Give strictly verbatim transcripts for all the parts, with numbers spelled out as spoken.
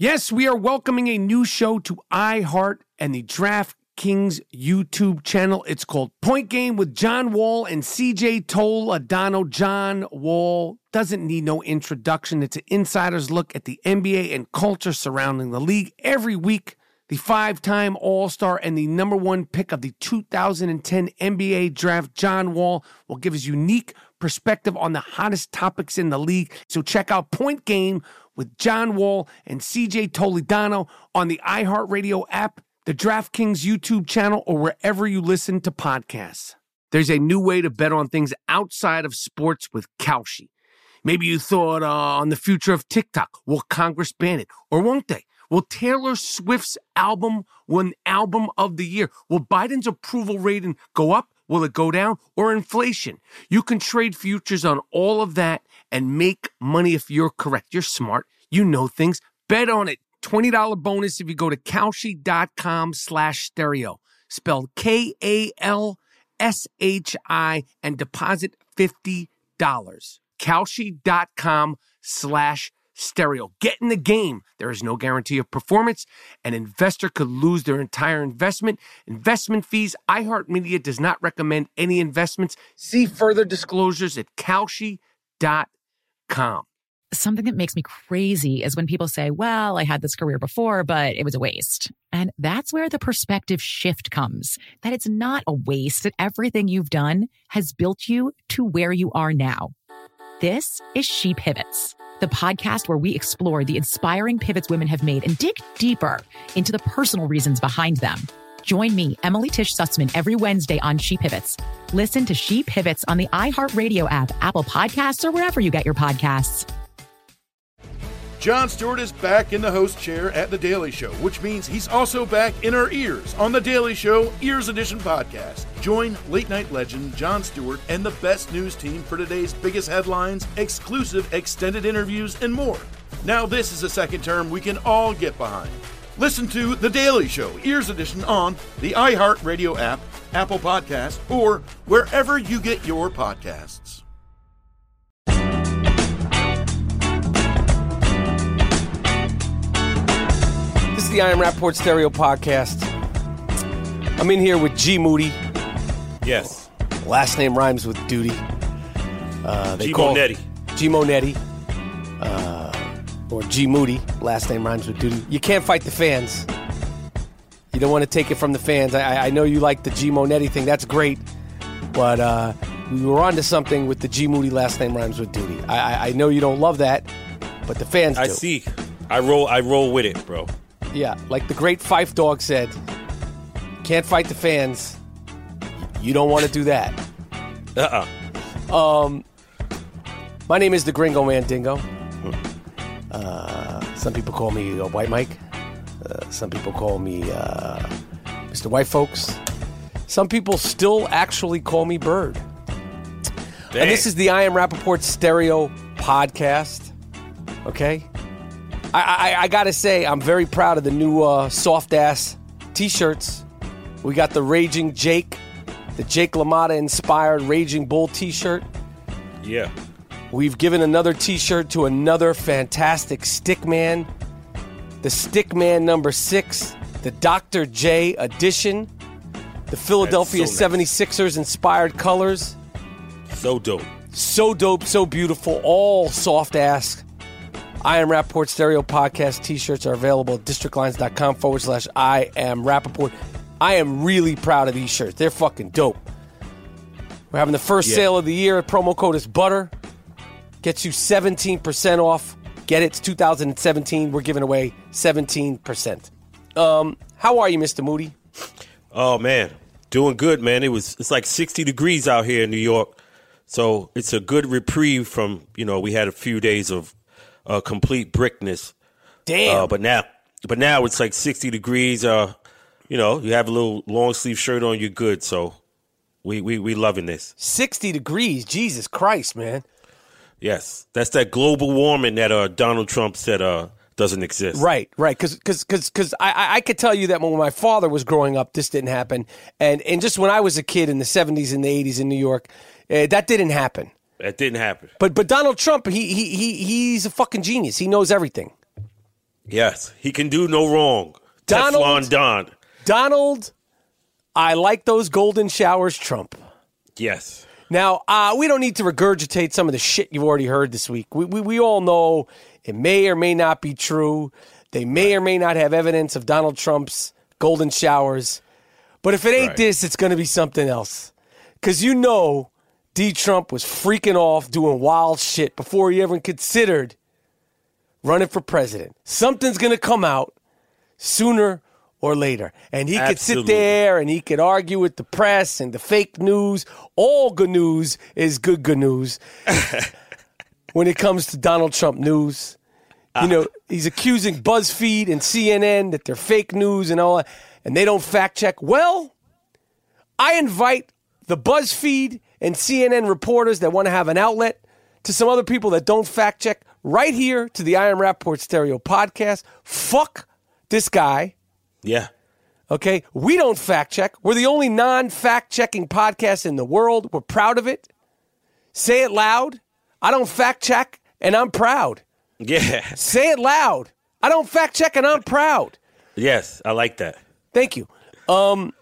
Yes, we are welcoming a new show to iHeart and the DraftKings YouTube channel. It's called Point Game with John Wall and C J Toledano. John Wall doesn't need no introduction. It's an insider's look at the N B A and culture surrounding the league. Every week, the five-time All-Star and the number one pick of the two thousand ten N B A draft, John Wall, will give his unique perspective on the hottest topics in the league. So check out Point Game with John Wall and C J Toledano on the iHeartRadio app, the DraftKings YouTube channel, or wherever you listen to podcasts. There's a new way to bet on things outside of sports with Kalshi. Maybe you thought uh, on the future of TikTok. Will Congress ban it? Or won't they? Will Taylor Swift's album win Album of the Year? Will Biden's approval rating go up? Will it go down? Or inflation? You can trade futures on all of that and make money if you're correct. You're smart. You know things. Bet on it. twenty dollars bonus if you go to Kalshi.com slash stereo. Spelled K A L S H I and deposit fifty dollars. Kalshi.com slash stereo. Get in the game. There is no guarantee of performance. An investor could lose their entire investment. Investment fees. iHeartMedia does not recommend any investments. See further disclosures at Kalshi dot com. Something that makes me crazy is when people say, well, I had this career before, but it was a waste. And that's where the perspective shift comes, that it's not a waste, that everything you've done has built you to where you are now. This is She Pivots, the podcast where we explore the inspiring pivots women have made and dig deeper into the personal reasons behind them. Join me, Emily Tish Sussman, every Wednesday on She Pivots. Listen to She Pivots on the iHeartRadio app, Apple Podcasts, or wherever you get your podcasts. Jon Stewart is back in the host chair at The Daily Show, which means he's also back in our ears on The Daily Show Ears Edition podcast. Join late-night legend Jon Stewart and the best news team for today's biggest headlines, exclusive extended interviews, and more. Now this is a second term we can all get behind. Listen to The Daily Show Ears Edition on the iHeartRadio app, Apple Podcasts, or wherever you get your podcasts. This is the I Am Rappaport Stereo Podcast. I'm in here with G Moody. Yes. Last name rhymes with duty. Uh, they G call Monetti. G Monetti. Uh, or G Moody. Last name rhymes with duty. You can't fight the fans. You don't want to take it from the fans. I, I know you like the G Monetti thing. That's great. But uh, we were onto something with the G Moody last name rhymes with duty. I, I, I know you don't love that, but the fans do. I see. I roll. I roll with it, bro. Yeah, like the great Fife Dog said, can't fight the fans. You don't want to do that. Uh-uh. Um, my name is the Gringo Mandingo. Uh, some people call me uh, White Mike. Uh, some people call me uh, Mister White Folks. Some people still actually call me Bird. Dang. And this is the I Am Rappaport Stereo Podcast. Okay? I, I, I gotta say, I'm very proud of the new uh, soft-ass t-shirts. We got the Raging Jake, the Jake LaMotta-inspired Raging Bull t-shirt. Yeah. We've given another t-shirt to another fantastic stickman. The Stickman number six, the Doctor J edition. The Philadelphia so nice. seventy-sixers-inspired colors. So dope. So dope, so beautiful, all soft-ass. I Am Rappaport Stereo Podcast t-shirts are available at districtlines.com forward slash I Am Rappaport. I am really proud of these shirts. They're fucking dope. We're having the first yeah. sale of the year. Promo code is BUTTER. Gets you seventeen percent off. Get it. It's two thousand seventeen. We're giving away seventeen percent. Um, how are you, Mister Moody? Oh, man. Doing good, man. It was It's like sixty degrees out here in New York. So it's a good reprieve from, you know, we had a few days of Uh, complete brickness. Damn. Uh, but now, but now it's like sixty degrees. Uh, you know, you have a little long sleeve shirt on, you're good. So we we we loving this. sixty degrees, Jesus Christ, man. Yes, that's that global warming that uh, Donald Trump said uh, doesn't exist. Right, right. Because because because because I I could tell you that when my father was growing up, this didn't happen, and and just when I was a kid in the seventies and the eighties in New York, uh, that didn't happen. That didn't happen. But but Donald Trump, he he he he's a fucking genius. He knows everything. Yes, he can do no wrong. Donald, Teflon Don. Donald, I like those golden showers, Trump. Yes. Now, uh, we don't need to regurgitate some of the shit you've already heard this week. We, we, we all know it may or may not be true. They may or may not have evidence of Donald Trump's golden showers. But if it ain't Right. this, it's going to be something else. Because you know D. Trump was freaking off doing wild shit before he ever considered running for president. Something's going to come out sooner or later. And he could sit Absolutely. there and he could argue with the press and the fake news. All good news is good, good news. When it comes to Donald Trump news, you know, he's accusing BuzzFeed and C N N that they're fake news and all that, and they don't fact check. Well, I invite the BuzzFeed and C N N reporters that want to have an outlet to some other people that don't fact check right here to the I Am Rappaport Stereo podcast. Fuck this guy. Yeah. Okay, we don't fact check. We're the only non-fact checking podcast in the world. We're proud of it. Say it loud. I don't fact check, and I'm proud. Yeah. Say it loud. I don't fact check, and I'm proud. Yes, I like that. Thank you. Um,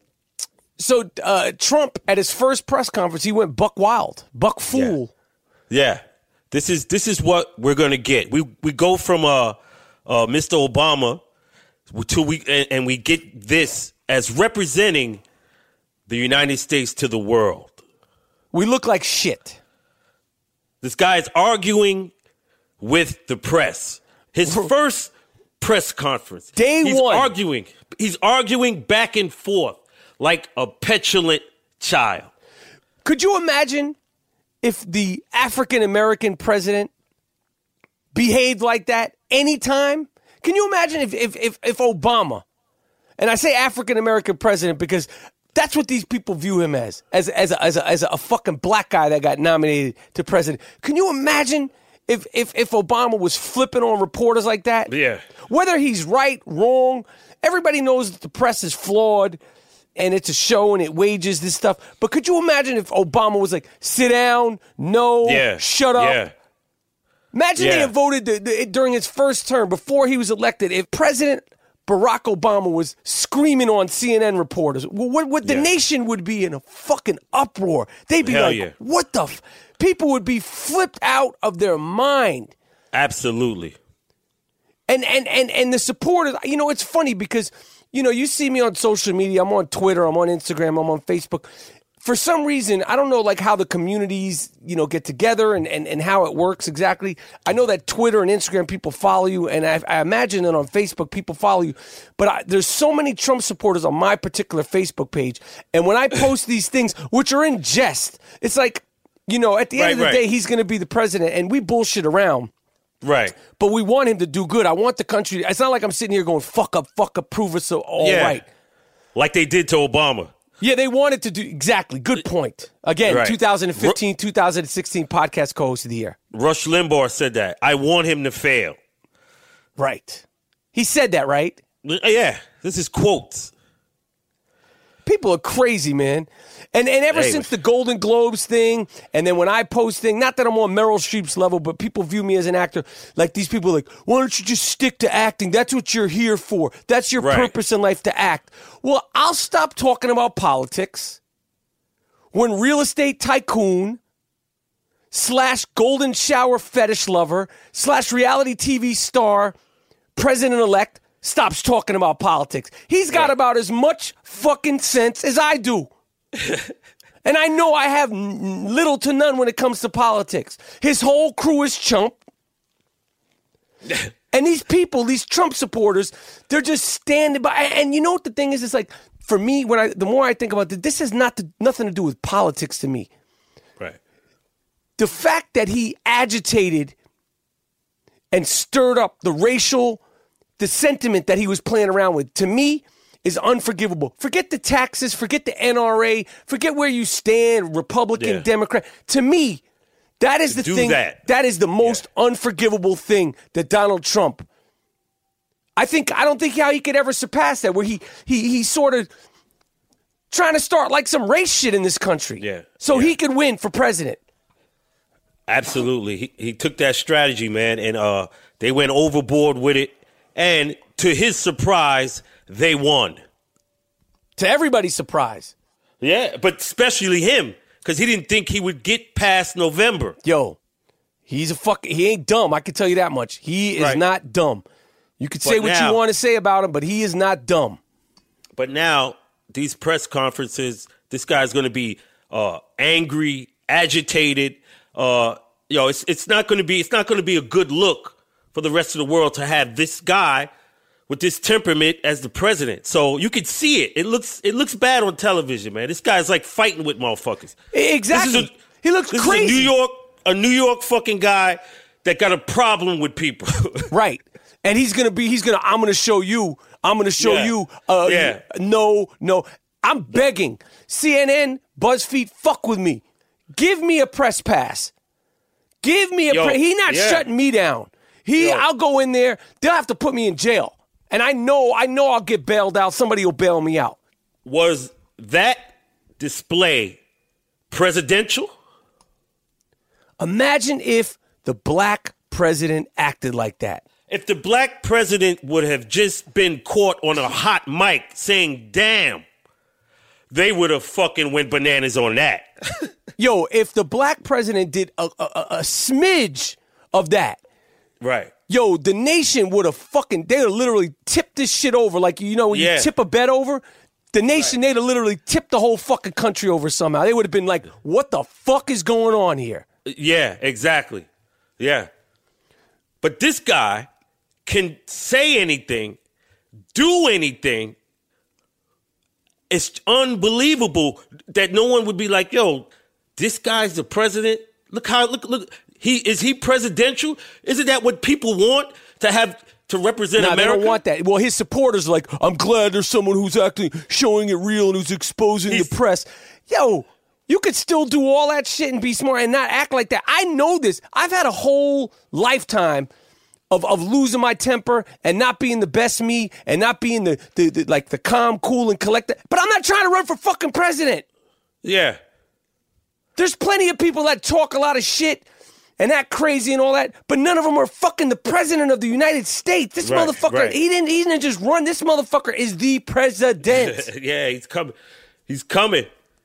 so uh, Trump, at his first press conference, he went buck wild, buck fool. Yeah. This is this is what we're gonna get. We we go from uh, uh Mister Obama to we and, and we get this as representing the United States to the world. We look like shit. This guy is arguing with the press. His first press conference. Day he's one. arguing. He's arguing back and forth like a petulant child. Could you imagine if the African-American president behaved like that anytime? Can you imagine if, if, if, if Obama, and I say African-American president because that's what these people view him as, as, as, a, as, a, as a fucking black guy that got nominated to president. Can you imagine if, if, if Obama was flipping on reporters like that? Yeah. Whether he's right, wrong, everybody knows that the press is flawed and it's a show and it wages this stuff. But could you imagine if Obama was like, sit down, no, Yeah. shut up? Yeah. Imagine Yeah. they had voted the, the, during his first term before he was elected. If President Barack Obama was screaming on C N N reporters, what, what the Yeah. nation would be in a fucking uproar. They'd be Hell like, yeah. what the f-? People would be flipped out of their mind. Absolutely. And and and and the supporters, you know, it's funny because, you know, you see me on social media. I'm on Twitter. I'm on Instagram. I'm on Facebook. For some reason, I don't know like how the communities, you know, get together and, and, and how it works exactly. I know that Twitter and Instagram people follow you, and I, I imagine that on Facebook people follow you. But I, there's so many Trump supporters on my particular Facebook page. And when I post these things, which are in jest, it's like, you know, at the end Right, of the right. day, he's going to be the president, and we bullshit around. Right. But we want him to do good. I want the country. It's not like I'm sitting here going, fuck up, fuck up, prove us so all Yeah. right. Like they did to Obama. Yeah, they wanted to do exactly. Good point. Again, Right. twenty fifteen, twenty sixteen podcast co-host of the year. Rush Limbaugh said that. I want him to fail. Right. He said that, right? Yeah. This is quotes. People are crazy, man. And and ever Hey. since the Golden Globes thing, and then when I post things, not that I'm on Meryl Streep's level, but people view me as an actor. Like these people are like, why don't you just stick to acting? That's what you're here for. That's your Right. purpose in life, to act. Well, I'll stop talking about politics when real estate tycoon slash golden shower fetish lover slash reality T V star president-elect stops talking about politics. He's got Right. about as much fucking sense as I do. And I know I have n- little to none when it comes to politics. His whole crew is chump. And these people, these Trump supporters, they're just standing by. And you know what the thing is? It's like, for me, when I the more I think about it, this has not to, nothing to do with politics to me. Right. The fact that he agitated and stirred up the racial, the sentiment that he was playing around with, to me, is unforgivable. Forget the taxes, forget the N R A, forget where you stand, Republican, Yeah. Democrat. To me, that is the Do thing. that. That is the most unforgivable thing that Donald Trump. I think I don't think how he could ever surpass that. Where he he he sort of trying to start like some race shit in this country. Yeah. So Yeah. he could win for president. Absolutely. He he took that strategy, man, and uh they went overboard with it. And to his surprise, they won. To everybody's surprise. Yeah, but especially him, because he didn't think he would get past November. Yo, he's a fuck. He ain't dumb. I can tell you that much. He is Right. not dumb. You can say But what now- you want to say about him, but he is not dumb. But now, these press conferences, this guy's going to be uh, angry, agitated. Uh, you know, it's it's not going to be it's not going to be a good look for the rest of the world to have this guy with this temperament as the president. So you can see it. It looks it looks bad on television, man. This guy's like fighting with motherfuckers. Exactly. This is a, he looks this crazy. Is a New York a New York fucking guy that got a problem with people. Right. And he's gonna be. He's gonna. I'm gonna show you. I'm gonna show Yeah. you. Uh, Yeah. No, no. I'm begging. C N N, BuzzFeed, fuck with me. Give me a press pass. Give me a. Yo, Pre- he not yeah. shutting me down. He. Yo. I'll go in there. They'll have to put me in jail. And I know. I know. I'll get bailed out. Somebody will bail me out. Was that display presidential? Imagine if the black president acted like that. If the black president would have just been caught on a hot mic saying, damn, they would have fucking went bananas on that. Yo, if the black president did a, a, a smidge of that, Right. yo, the nation would have fucking, they would have literally tipped this shit over. Like, you know, when Yeah. you tip a bet over, the nation, they'd have literally tipped the whole fucking country over somehow. They would have been like, what the fuck is going on here? Yeah, exactly. Yeah. But this guy can say anything, do anything. It's unbelievable that no one would be like, yo, this guy's the president. Look how, look, look. He is he presidential? Isn't that what people want to have to represent Nah, America? they don't want that. Well, his supporters are like, I'm glad there's someone who's actually showing it real and who's exposing He's- the press. Yo, you could still do all that shit and be smart and not act like that. I know this. I've had a whole lifetime of, of losing my temper and not being the best me and not being the, the, the like the calm, cool, and collected. But I'm not trying to run for fucking president. Yeah. There's plenty of people that talk a lot of shit and act crazy and all that, but none of them are fucking the president of the United States. This Right, motherfucker, right. he didn't, he didn't just run. This motherfucker is the president. Yeah, he's coming. He's coming.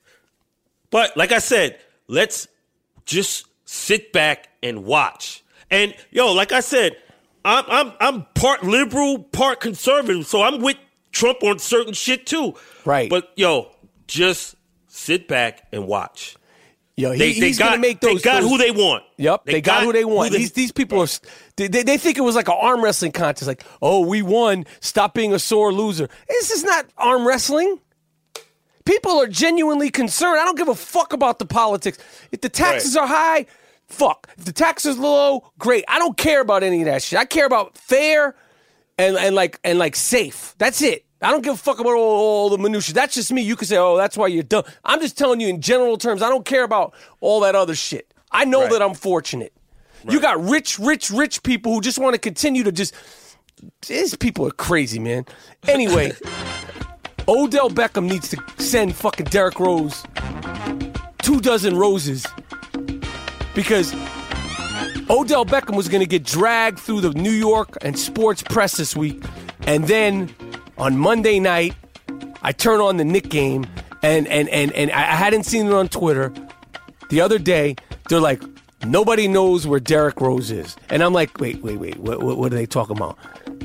But like I said, let's just sit back and watch. And yo, like I said, I'm I'm I'm part liberal, part conservative, so I'm with Trump on certain shit too. Right. But yo, just sit back and watch. Yo, he, They, they he's got gonna make those. they got those- who they want. Yep, they, got, who they want. they- these these people are. They, they they think it was like an arm wrestling contest. Like, oh, we won. Stop being a sore loser. This is not arm wrestling. People are genuinely concerned. I don't give a fuck about the politics. If the taxes Right. are high, fuck. If the taxes are low, great. I don't care about any of that shit. I care about fair and and like and like safe. That's it. I don't give a fuck about all, all the minutiae. That's just me. You can say, oh, that's why you're dumb. I'm just telling you in general terms. I don't care about all that other shit. I know Right. that I'm fortunate. You got rich, rich, rich people who just want to continue to just. These people are crazy, man. Anyway, Odell Beckham needs to send fucking Derrick Rose two dozen roses because Odell Beckham was going to get dragged through the New York and sports press this week, and then on Monday night, I turn on the Knick game, and and and and I hadn't seen it on Twitter. The other day, they're like, nobody knows where Derrick Rose is, and I'm like, wait, wait, wait, what, what, what are they talking about?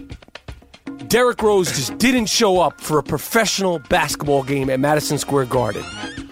Derrick Rose just didn't show up for a professional basketball game at Madison Square Garden.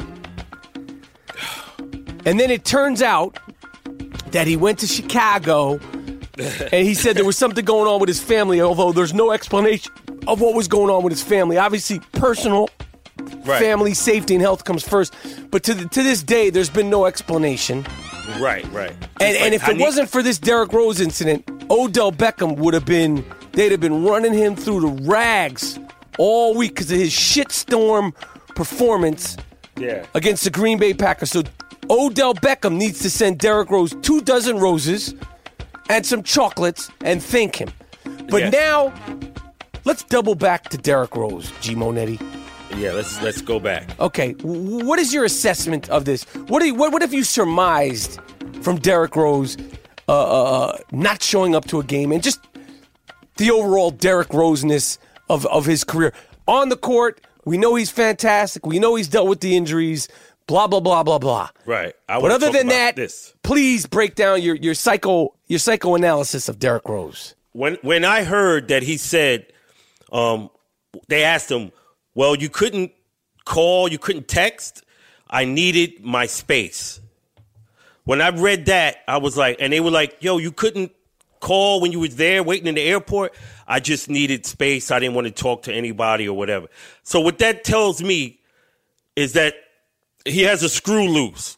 And then it turns out that he went to Chicago and he said there was something going on with his family, although there's no explanation of what was going on with his family. Obviously, personal Right. family safety and health comes first. But to, the, to this day, there's been no explanation. Right, right. And, It's and like, if I it need- wasn't for this Derrick Rose incident, Odell Beckham would have been, they'd have been running him through the rags all week because of his shitstorm performance yeah. against the Green Bay Packers. So Odell Beckham needs to send Derrick Rose two dozen roses and some chocolates and thank him. But Yeah. now, let's double back to Derrick Rose, G. Monetti. Yeah, let's let's go back. Okay, w- what is your assessment of this? What, do you, what what have you surmised from Derrick Rose uh, uh, not showing up to a game and just the overall Derrick Rose-ness of, of his career. On the court, we know he's fantastic. We know he's dealt with the injuries, blah, blah, blah, blah, blah. Right. I but other than that, this. please break down your, your psycho your psychoanalysis of Derrick Rose. When when I heard that he said, um, they asked him, well, you couldn't call, you couldn't text. I needed my space. When I read that, I was like, and they were like, yo, you couldn't call when you was there waiting in the airport. I just needed space. I didn't want to talk to anybody or whatever. So what that tells me is that he has a screw loose.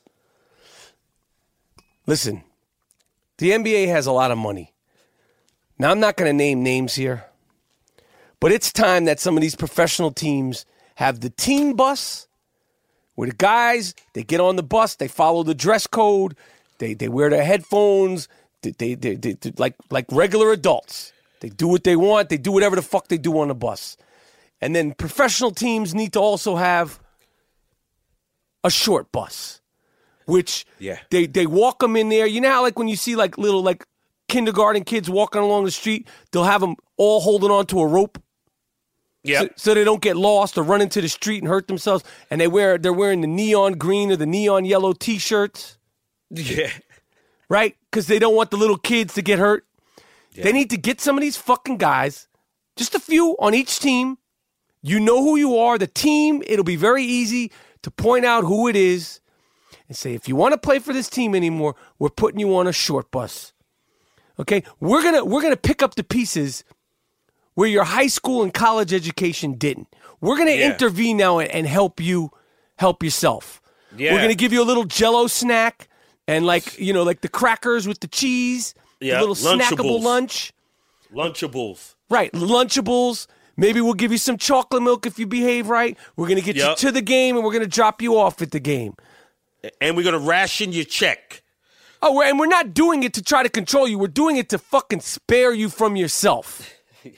Listen, the N B A has a lot of money. Now, I'm not going to name names here, but it's time that some of these professional teams have the team bus where the guys, they get on the bus, they follow the dress code, they they wear their headphones, they, they, they, they, they like like regular adults. They do what they want. They do whatever the fuck they do on the bus. And then professional teams need to also have a short bus, which yeah. they, they walk them in there. You know how like when you see like little like kindergarten kids walking along the street, they'll have them all holding on to a rope. Yeah. So, so they don't get lost or run into the street and hurt themselves. And they wear they're wearing the neon green or the neon yellow T-shirts. Yeah. Right? Because they don't want the little kids to get hurt. Yeah. They need to get some of these fucking guys, just a few on each team. You know who you are. The team, it'll be very easy to point out who it is and say, if you want to play for this team anymore, we're putting you on a short bus. Okay? We're gonna we're gonna pick up the pieces where your high school and college education didn't. We're gonna yeah. intervene now and, and help you help yourself. Yeah. We're gonna give you a little Jell-O snack and like you know, like the crackers with the cheese. Yeah, a little snackable lunch. Lunchables. Right, Lunchables. Maybe we'll give you some chocolate milk if you behave right. We're going to get yep. you to the game, and we're going to drop you off at the game. And we're going to ration your check. Oh, and we're not doing it to try to control you. We're doing it to fucking spare you from yourself.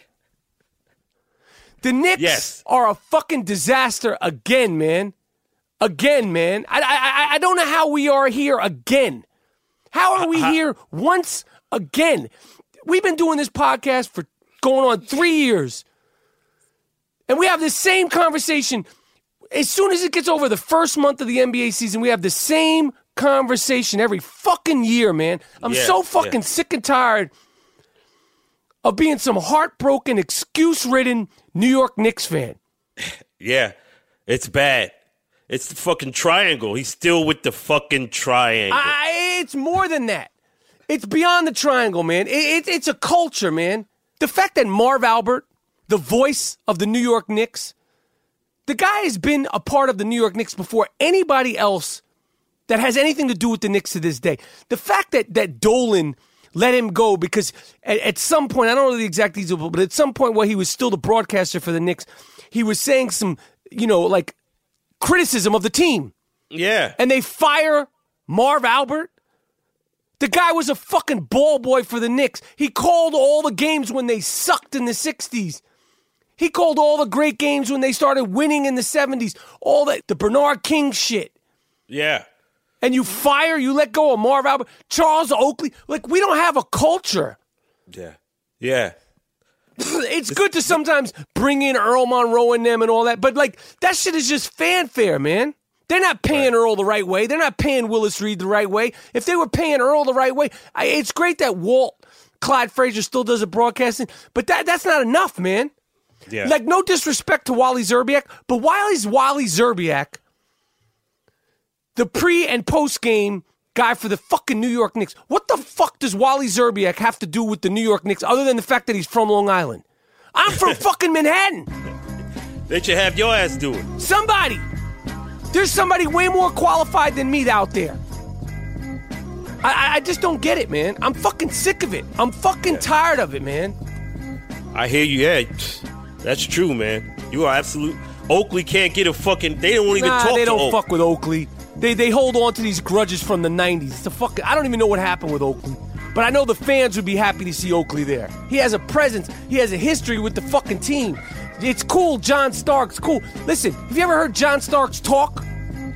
The Knicks yes. are a fucking disaster again, man. Again, man. I, I, I don't know how we are here again. How are we uh, here once again? We've been doing this podcast for going on three years. And we have the same conversation. As soon as it gets over the first month of the N B A season, we have the same conversation every fucking year, man. I'm yeah, so fucking yeah. sick and tired of being some heartbroken, excuse-ridden New York Knicks fan. Yeah, it's bad. It's the fucking triangle. He's still with the fucking triangle. I, it's more than that. It's beyond the triangle, man. It, it, it's a culture, man. The fact that Marv Albert, the voice of the New York Knicks, the guy has been a part of the New York Knicks before anybody else that has anything to do with the Knicks to this day. The fact that, that Dolan let him go because at, at some point, I don't know the exact details, but at some point while he was still the broadcaster for the Knicks, he was saying some, you know, like criticism of the team. Yeah. And they fire Marv Albert. The guy was a fucking ball boy for the Knicks. He called all the games when they sucked in the sixties. He called all the great games when they started winning in the seventies. All that, the Bernard King shit. Yeah. And you fire, you let go of Marv Albert, Charles Oakley. Like, we don't have a culture. Yeah. Yeah. It's good to sometimes bring in Earl Monroe and them and all that, but, like, that shit is just fanfare, man. They're not paying right. Earl the right way. They're not paying Willis Reed the right way. If they were paying Earl the right way, I, it's great that Walt Clyde Frazier still does the broadcasting, but that that's not enough, man. Yeah. Like, no disrespect to Wally Zerbiak, but Wally's Wally Zerbiak, the pre- and post-game guy for the fucking New York Knicks. What the fuck does Wally Zerbiak have to do with the New York Knicks other than the fact that he's from Long Island? I'm from fucking Manhattan. They should have your ass do it. Somebody. There's somebody way more qualified than me out there. I, I just don't get it, man. I'm fucking sick of it. I'm fucking tired of it, man. I hear you. Yeah, that's true, man. You are absolute. Oakley can't get a fucking. They don't even nah, talk they to don't Oakley. fuck with Oakley. They they hold on to these grudges from the nineties. It's a fucking. I don't even know what happened with Oakley. But I know the fans would be happy to see Oakley there. He has a presence. He has a history with the fucking team. It's cool, John Starks. Cool. Listen, have you ever heard John Starks talk?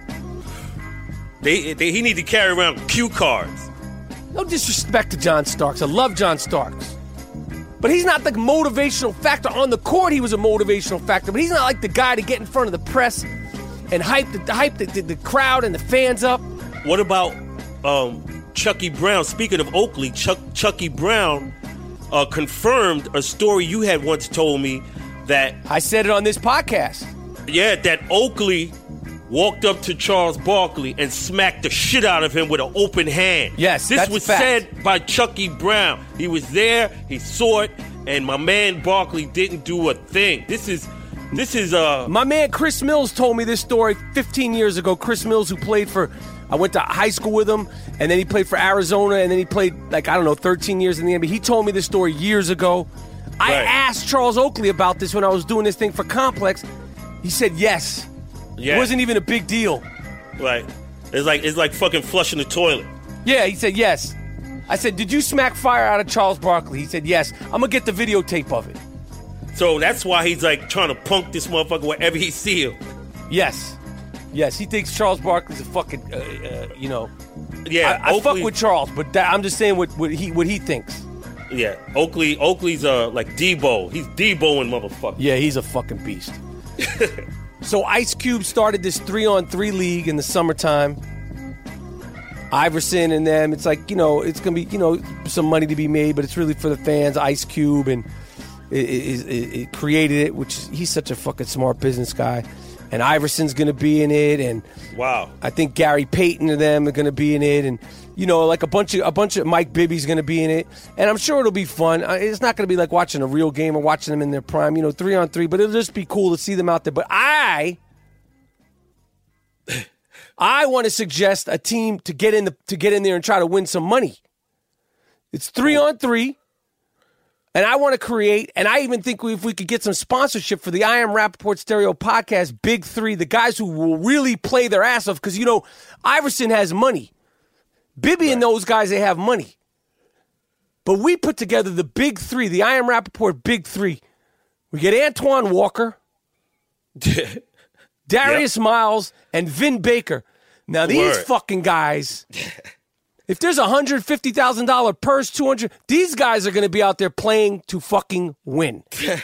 They, they he need to carry around cue cards. No disrespect to John Starks. I love John Starks. But he's not the motivational factor. On the court, he was a motivational factor, but he's not like the guy to get in front of the press and hype the, hype the, the, the crowd and the fans up. What about um, Chucky Brown? Speaking of Oakley, Chuck, Chucky Brown uh, confirmed a story you had once told me that... I said it on this podcast. Yeah, that Oakley walked up to Charles Barkley and smacked the shit out of him with an open hand. Yes, This that's was fact. said by Chucky Brown. He was there, he saw it, and my man Barkley didn't do a thing. This is... This is... uh. My man Chris Mills told me this story fifteen years ago. Chris Mills, who played for... I went to high school with him, and then he played for Arizona, and then he played, like, I don't know, thirteen years in the N B A. He told me this story years ago. I Right. asked Charles Oakley about this when I was doing this thing for Complex. He said yes. Yeah. It wasn't even a big deal. Right. It's like it's like fucking flushing the toilet. Yeah, he said yes. I said, did you smack fire out of Charles Barkley? He said yes. I'm going to get the videotape of it. So that's why he's like trying to punk this motherfucker wherever he see him. Yes. Yes, he thinks Charles Barkley's a fucking, uh, uh, you know. Yeah, I, I fuck Oakley- with Charles, but that, I'm just saying what, what he what he thinks. Yeah, Oakley. Oakley's uh like Debo. He's Deboing motherfucker. Yeah, he's a fucking beast. So Ice Cube started this three-on-three league in the summertime. Iverson and them, it's like, you know, it's going to be, you know, some money to be made, but it's really for the fans. Ice Cube, and it, it, it, it created it, which is, he's such a fucking smart business guy. And Iverson's going to be in it, and Wow. I think Gary Payton and them are going to be in it, and you know, like a bunch of a bunch of Mike Bibby's going to be in it, and I'm sure it'll be fun. Uh, It's not going to be like watching a real game or watching them in their prime, you know, three on three, but it'll just be cool to see them out there. But I, I want to suggest a team to get in the to get in there and try to win some money. It's three on three. And I want to create, and I even think we, if we could get some sponsorship for the I Am Rappaport Stereo podcast, Big Three, the guys who will really play their ass off, because, you know, Iverson has money. Bibby and those guys, they have money. But we put together the Big Three, the I Am Rappaport Big Three. We get Antoine Walker, Darius Yep. Miles, and Vin Baker. Now, these Word. fucking guys... If there's a one hundred fifty thousand dollars purse, two hundred, these guys are going to be out there playing to fucking win.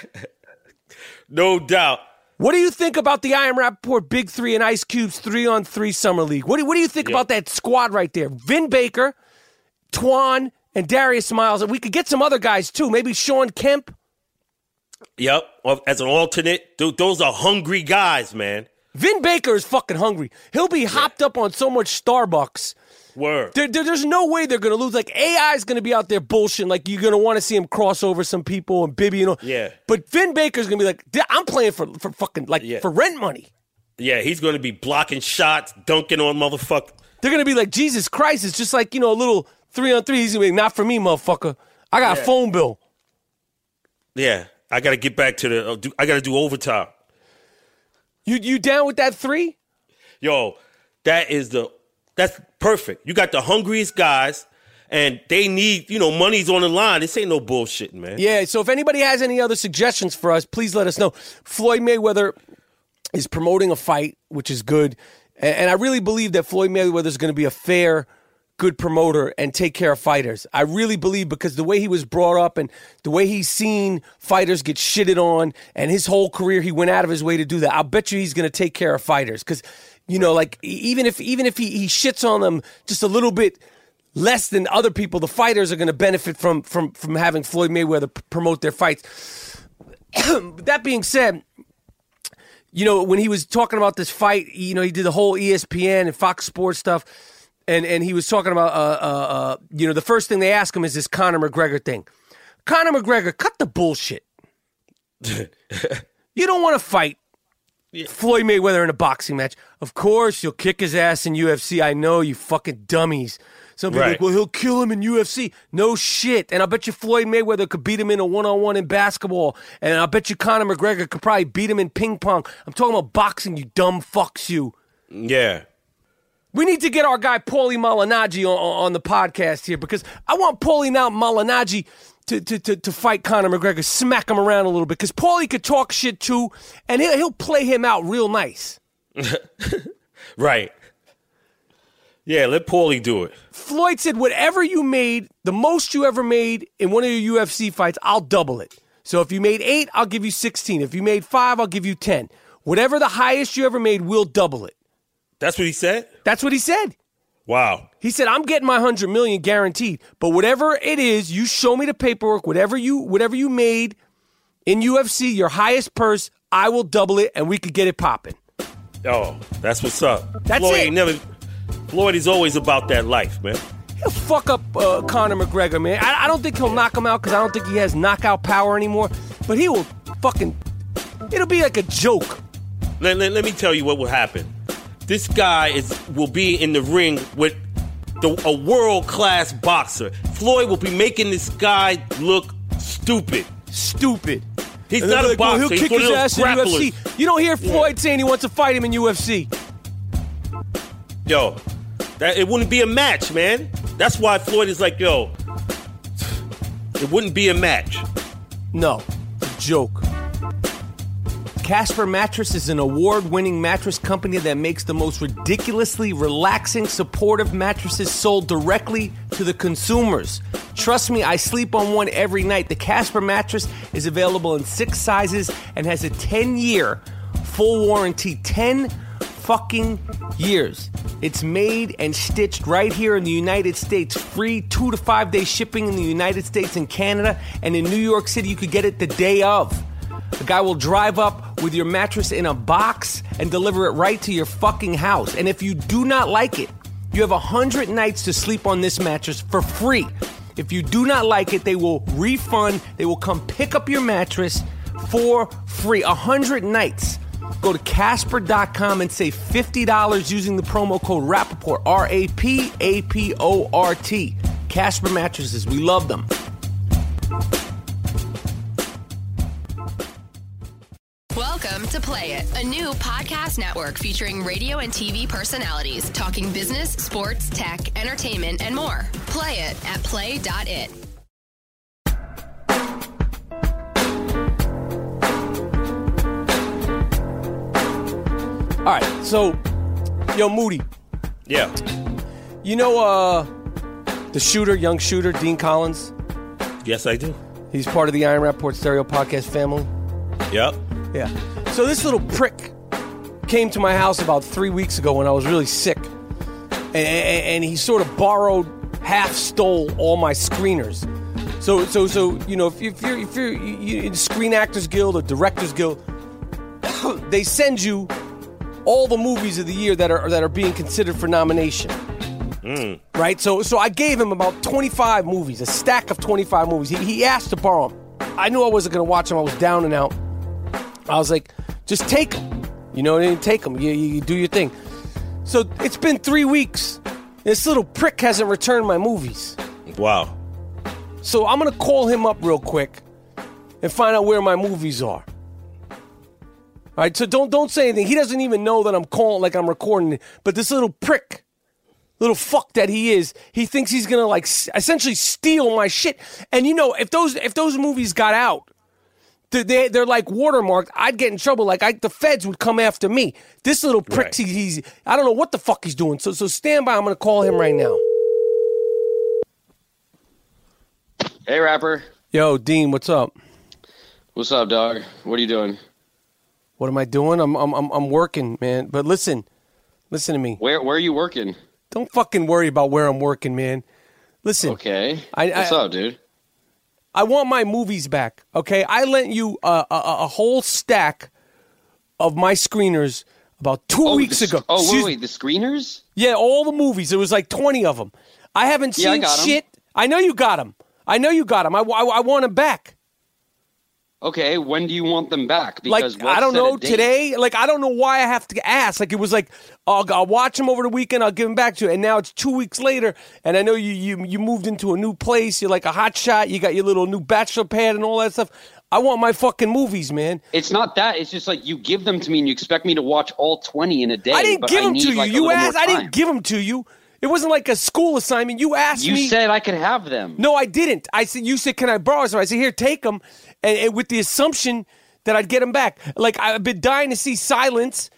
No doubt. What do you think about the I Am Rappaport Big Three and Ice Cube's three-on-three Summer League? What do, what do you think Yeah. about that squad right there? Vin Baker, Twan, and Darius Miles. And we could get some other guys, too. Maybe Sean Kemp. Yep. As an alternate, th- those are hungry guys, man. Vin Baker is fucking hungry. He'll be hopped up on so much Starbucks. Word. There, there, there's no way they're going to lose. Like, A I is going to be out there bullshitting. Like, you're going to want to see him cross over some people and Bibby and all. Yeah. But Vin Baker's going to be like, I'm playing for, for fucking, like, Yeah. for rent money. Yeah, he's going to be blocking shots, dunking on motherfucker. They're going to be like, Jesus Christ, it's just like, you know, a little three on three. He's going to be like, not for me, motherfucker. I got Yeah. a phone bill. Yeah, I got to get back to the. Uh, do, I got to do overtime. You you down with that three? Yo, that is the. That's perfect. You got the hungriest guys, and they need, you know, money's on the line. This ain't no bullshit, man. Yeah, so if anybody has any other suggestions for us, please let us know. Floyd Mayweather is promoting a fight, which is good. And, and I really believe that Floyd Mayweather is going to be a fair, good promoter and take care of fighters. I really believe, because the way he was brought up and the way he's seen fighters get shitted on, and his whole career, he went out of his way to do that. I'll bet you he's going to take care of fighters, because, you know, like, even if even if he, he shits on them just a little bit less than other people, the fighters are going to benefit from from from having Floyd Mayweather p- promote their fights. That being said, you know, when he was talking about this fight, you know, he did the whole E S P N and Fox Sports stuff, and and he was talking about, uh, uh, uh, you know, the first thing they ask him is this Conor McGregor thing. Conor McGregor, cut the bullshit. You don't want to fight Floyd Mayweather in a boxing match. Of course, you'll kick his ass in U F C. I know, you fucking dummies. Some people are Right. like, well, he'll kill him in U F C. No shit. And I bet you Floyd Mayweather could beat him in a one-on-one in basketball. And I bet you Conor McGregor could probably beat him in ping pong. I'm talking about boxing, you dumb fucks, you. Yeah. We need to get our guy Paulie Malignaggi on, on the podcast here, because I want Paulie now Malignaggi to, to, to, to fight Conor McGregor, smack him around a little bit, because Paulie could talk shit too, and he'll, he'll play him out real nice. Right. Yeah, let Paulie do it. Floyd said, whatever you made, the most you ever made in one of your U F C fights, I'll double it. So if you made eight, I'll give you sixteen. If you made five, I'll give you ten. Whatever the highest you ever made, we'll double it. That's what he said? That's what he said. Wow. He said, I'm getting my one hundred million dollars guaranteed, but whatever it is, you show me the paperwork, whatever you whatever you made in U F C, your highest purse, I will double it, and we could get it popping. Oh, that's what's up. That's Floyd it. Ain't never, Floyd is always about that life, man. He'll fuck up uh, Conor McGregor, man. I, I don't think he'll knock him out because I don't think he has knockout power anymore, but he will fucking, it'll be like a joke. Let, let, let me tell you what will happen. This guy is will be in the ring with the, a world-class boxer. Floyd will be making this guy look stupid. Stupid. He's And not they're a like, well, boxer. he'll He's kick one of his those ass in grapplers. U F C. You don't hear Floyd saying he wants to fight him in U F C. Yo, that it wouldn't be a match, man. That's why Floyd is like, yo, it wouldn't be a match. No, it's a joke. Casper Mattress is an award-winning mattress company that makes the most ridiculously relaxing, supportive mattresses sold directly to the consumers. Trust me, I sleep on one every night. The Casper Mattress is available in six sizes and has a ten-year full warranty. ten fucking years. It's made and stitched right here in the United States. Free two to five day shipping in the United States and Canada. And in New York City, you could get it the day of. The guy will drive up with your mattress in a box and deliver it right to your fucking house. And if you do not like it, you have one hundred nights to sleep on this mattress for free. If you do not like it, they will refund. They will come pick up your mattress for free. one hundred nights. Go to Casper dot com and save fifty dollars using the promo code Rappaport. R A P A P O R T. Casper Mattresses. We love them. Welcome to Play It, a new podcast network featuring radio and T V personalities talking business, sports, tech, entertainment, and more. Play it at play dot it. All right, so, yo, Moody. Yeah. You know uh, the shooter, young shooter, Dean Collins? Yes, I do. He's part of the Iron Rapport Stereo podcast family. Yep. Yeah. So this little prick came to my house about three weeks ago when I was really sick. And, and he sort of borrowed, half stole all my screeners. So, so, so you know, if, if you're, if you're you, in Screen Actors Guild or Directors Guild, they send you all the movies of the year that are that are being considered for nomination. Mm. Right? So so I gave him about twenty-five movies, a stack of twenty-five movies. He, he asked to borrow them. I knew I wasn't going to watch them. I was down and out. I was like, just take them. You know, didn't take them. You, you do your thing. So it's been three weeks. This little prick hasn't returned my movies. Wow. So I'm going to call him up real quick and find out where my movies are. All right, so don't don't say anything. He doesn't even know that I'm calling, like I'm recording it. But this little prick, little fuck that he is, he thinks he's gonna like s- essentially steal my shit. And you know, if those if those movies got out, they, they they're like watermarked. I'd get in trouble. Like I, the feds would come after me. This little prick, Right. he, he's I don't know what the fuck he's doing. So so stand by. I'm gonna call him right now. Hey, rapper. Yo, Dean, what's up? What's up, dog? What are you doing? What am I doing? I'm I'm I'm, I'm working, man. But listen, listen to me. Where Where are you working? Don't fucking worry about where I'm working, man. Listen. Okay. I- What's I- up, dude? I want my movies back, okay? I lent you a, a, a whole stack of my screeners about two Oh, weeks the, ago. Oh, Excuse- wait, wait, the screeners? Yeah, all the movies. There was like twenty of them. I haven't Yeah, I seen got 'em. shit. I know you got them. I know you got them. I, I, I want them back. Okay, when do you want them back? Like, Because I don't set a know, date. today? Like, I don't know why I have to ask. Like, it was like, I'll, I'll watch them over the weekend, I'll give them back to you. And now it's two weeks later, and I know you you you moved into a new place, you're like a hot shot, you got your little new bachelor pad and all that stuff. I want my fucking movies, man. It's not that. It's just like you give them to me and you expect me to watch all twenty in a day. I didn't but give I them need, to you. like, a You little asked, more I time. didn't give them to you. It wasn't like a school assignment. You asked You me. said I could have them. No, I didn't. I said, you said, can I borrow some? I said, here, take them. And, and with the assumption that I'd get them back. Like, I've been dying to see Silence.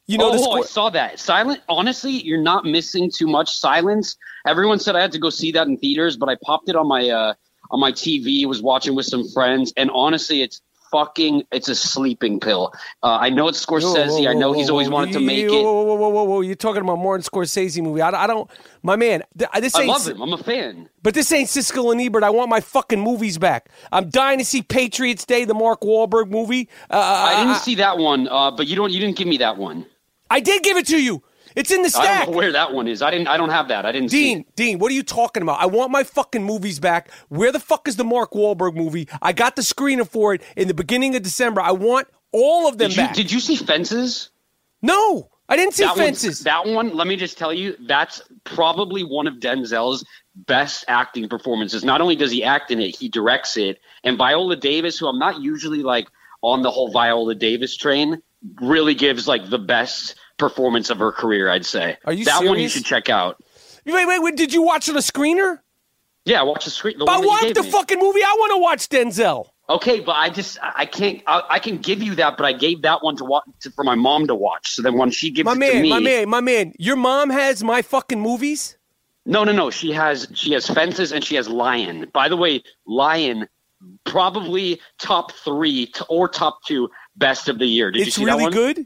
You know, oh, the score- I saw that. Silent. Honestly, you're not missing too much. Silence. Everyone said I had to go see that in theaters, but I popped it on my uh, on my T V. Was watching with some friends, and honestly, it's fucking. It's a sleeping pill. Uh, I know it's Scorsese. Whoa, whoa, I know whoa, he's whoa, always whoa, wanted to make whoa, it. Whoa, whoa, whoa, whoa, whoa! You're talking about Martin Scorsese movie. I, I don't. My man, th- this I ain't. love him. I'm a fan. But this ain't Siskel and Ebert. I want my fucking movies back. I'm dying to see Patriots Day, the Mark Wahlberg movie. Uh, I didn't I, see that one, uh, but you don't. You didn't give me that one. I did give it to you. It's in the I stack. don't know where that one is. I didn't. I don't have that. I didn't see Dean, it. Dean, what are you talking about? I want my fucking movies back. Where the fuck is the Mark Wahlberg movie? I got the screener for it in the beginning of December. I want all of them Did you, back. did you see Fences? No, I didn't see That one's- Fences. That one, let me just tell you, that's probably one of Denzel's best acting performances. Not only does he act in it, he directs it. And Viola Davis, who I'm not usually like on the whole Viola Davis train, really gives like the best performance of her career, I'd say. Are you that one you serious? should check out. Wait, wait, wait. Did you watch it on a screener? Yeah, watch the screen. The But one that you watch gave the me. fucking movie. I want to watch Denzel. Okay, but I just I can't. I, I can give you that, but I gave that one to watch to, for my mom to watch. So then when she gives My it man, to me, my man, my man. Your mom has my fucking movies? no, no, no. She has she has Fences and she has Lion. By the way, Lion probably top three to, or top two best of the year. Did you It's see really that one? good?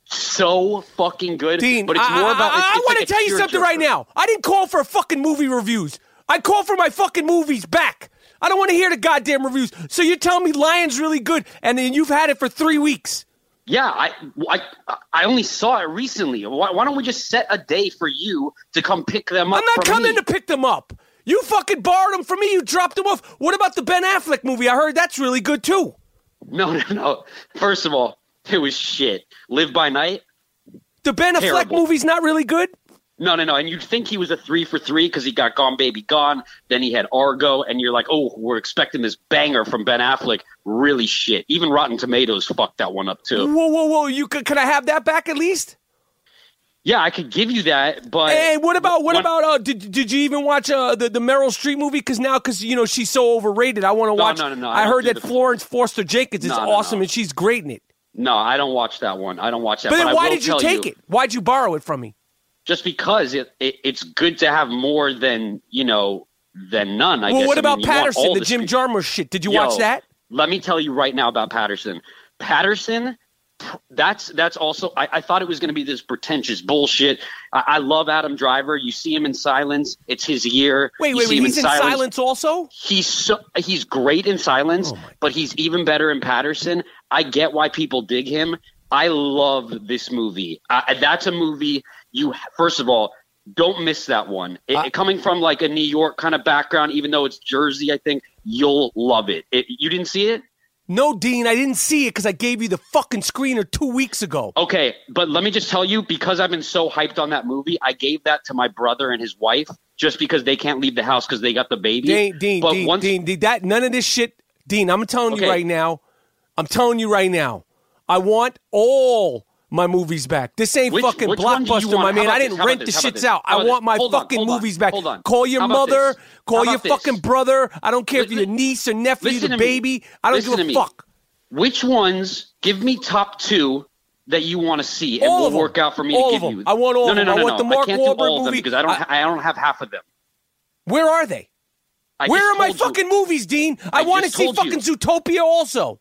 So fucking good. Dean, but it's I, more about. I, It's, I it's want like to a tell you something right tearjerker. now. I didn't call for fucking movie reviews. I called for my fucking movies back. I don't want to hear the goddamn reviews. So you're telling me Lion's really good, and then you've had it for three weeks. Yeah, I, I I only saw it recently. Why, why don't we just set a day for you to come pick them up? I'm not from coming me? to pick them up. You fucking borrowed them from me. You dropped them off. What about the Ben Affleck movie? I heard that's really good too. No, no, no. First of all, it was shit. Live by Night. The Ben Affleck Terrible. movie's not really good? No, no, no. And you'd think he was a three for three because he got Gone Baby Gone. Then he had Argo, and you're like, oh, we're expecting this banger from Ben Affleck. Really shit. Even Rotten Tomatoes fucked that one up too. Whoa, whoa, whoa. You could, could I have that back at least? Yeah, I could give you that, but Hey, what about what when- about uh did did you even watch uh the, the Meryl Streep movie? Because now, because you know she's so overrated, I want to No, watch. no, no, no, I I don't heard do that the- Florence Foster Jenkins is No, no, awesome no. and she's great in it. No, I don't watch that one. I don't watch that. But then I why will did you tell take it? Why'd you borrow it from me? Just because it, it it's good to have more than you know than none. I well, guess. what I about mean, you want Patterson, all the the Jim spe- Jarmusch shit? Did you Yo, watch that? Let me tell you right now about Patterson. Patterson, that's that's also. I, I thought it was going to be this pretentious bullshit. I, I love Adam Driver. You see him in Silence. It's his year. Wait, You wait, see wait. him He's in Silence also? He's so he's great in Silence, Oh my but he's even better in Patterson. I get why people dig him. I love this movie. Uh, that's a movie you first of all don't miss that one. It, I- coming from like a New York kind of background, even though it's Jersey, I think you'll love it. it you didn't see it? No, Dean, I didn't see it because I gave you the fucking screener two weeks ago. Okay, but let me just tell you, because I've been so hyped on that movie, I gave that to my brother and his wife just because they can't leave the house because they got the baby. Dean, Dean, but Dean, once, Dean, Dean, that none of this shit. Dean, I'm telling you Okay. right now. I'm telling you right now. I want all my movies back. This ain't Which- fucking which one do you Blockbuster, want? my How man. about I this? didn't How rent about the this? How about shits this? out. How I about want this? my Hold on, fucking hold on, movies back. hold on. Call your How about mother. this? Call How your about this? fucking brother. I don't care if Listen- you're your niece or nephew, listen the to me. baby. I don't Listen give to a me. fuck. Which ones? Give me top two that you want to see, and All we'll of 'em. work out for me All to of give 'em. you. I want all no, of no, 'em. no, I no, want the no. Mark I can't Wahlberg do all of them movie. because I don't. I- ha- I don't have half of them. Where are they? I Where just are my told you- fucking movies, Dean? I, I want to just see told you. fucking Zootopia also.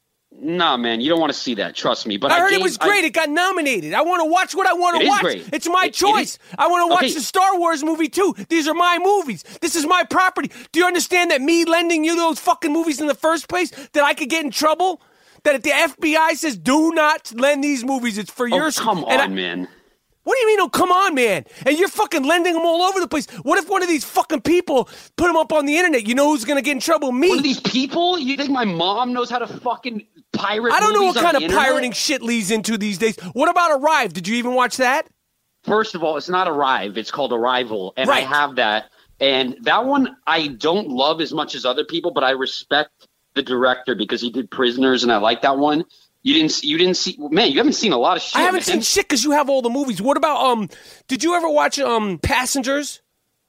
Nah, man, you don't want to see that. Trust me. But I I, heard gave, it was I- great. It got nominated. I want to watch what I want It to is watch. great. It's my It- it choice. is- I want to watch Okay. the Star Wars movie too. These are my movies. This is my property. Do you understand that me lending you those fucking movies in the first place, that I could get in trouble? That if the F B I says do not lend these movies, it's for Oh, your come and on, I- man. What do you mean, oh, come on, man? And you're fucking lending them all over the place. What if one of these fucking people put them up on the internet? You know who's going to get in trouble? Me. One of these people? You think my mom knows how to fucking pirate? I don't know movies what on kind the of internet? pirating shit leads into these days. What about Arrive? Did you even watch that? First of all, it's not Arrive. It's called Arrival, and Right. I have that. And that one I don't love as much as other people, but I respect the director because he did Prisoners, and I like that one. You didn't. see- You didn't see. Man, you haven't seen a lot of shit. I haven't man. seen shit because you have all the movies. What about um? Did you ever watch um Passengers?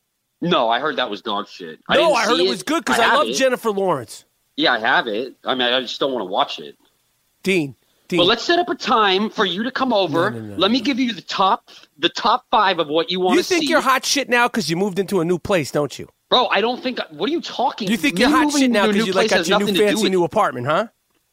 No, I heard that was dog shit. I No, didn't I heard see it was good because I, have love it. Jennifer Lawrence. Yeah, I have it. I mean, I just don't want to watch it. Dean, But let's set up a time for you to come over. No, no, no, Let me give you the top the top five of what you want to see. You think you're hot shit now because you moved into a new place, don't you? Bro, I don't think. What are you talking? You think Me you're hot moving shit now to a because new you like place got has your new nothing to do fancy with- new apartment, huh?